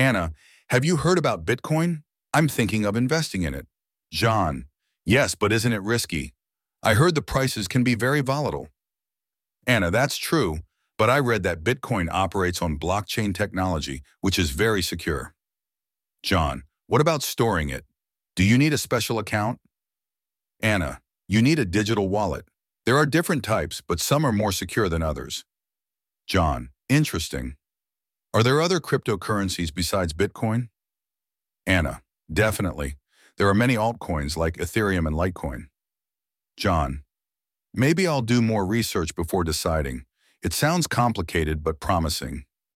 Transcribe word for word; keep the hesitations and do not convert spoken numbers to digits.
Anna, have you heard about Bitcoin? I'm thinking of investing in it. John, yes, but isn't it risky? I heard the prices can be very volatile. Anna, that's true, but I read that Bitcoin operates on blockchain technology, which is very secure. John, what about storing it? Do you need a special account? Anna, you need a digital wallet. There are different types, but some are more secure than others. John, interesting. Are there other cryptocurrencies besides Bitcoin? Anna, definitely. There are many altcoins like Ethereum and Litecoin. John, maybe I'll do more research before deciding. It sounds complicated but promising.